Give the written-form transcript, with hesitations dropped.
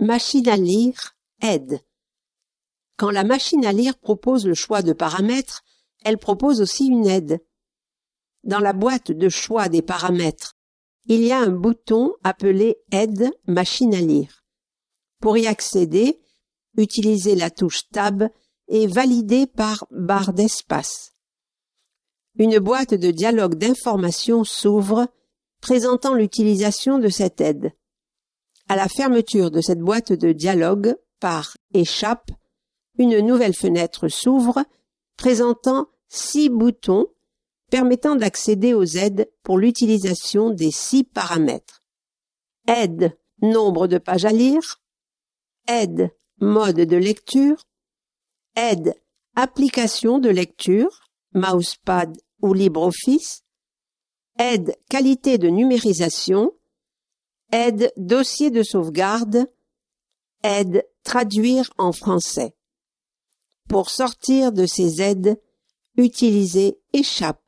Machine à lire, aide. Quand la machine à lire propose le choix de paramètres, elle propose aussi une aide. Dans la boîte de choix des paramètres, il y a un bouton appelé Aide machine à lire. Pour y accéder, utilisez la touche Tab et validez par barre d'espace. Une boîte de dialogue d'information s'ouvre, présentant l'utilisation de cette aide. À la fermeture de cette boîte de dialogue par Échappe, une nouvelle fenêtre s'ouvre, présentant 6 boutons permettant d'accéder aux aides pour l'utilisation des 6 paramètres. Aide, nombre de pages à lire. Aide, mode de lecture. Aide, application de lecture, Mousepad ou LibreOffice. Aide, qualité de numérisation. Aide, dossier de sauvegarde. Aide, traduire en français. Pour sortir de ces aides, utilisez Échappe.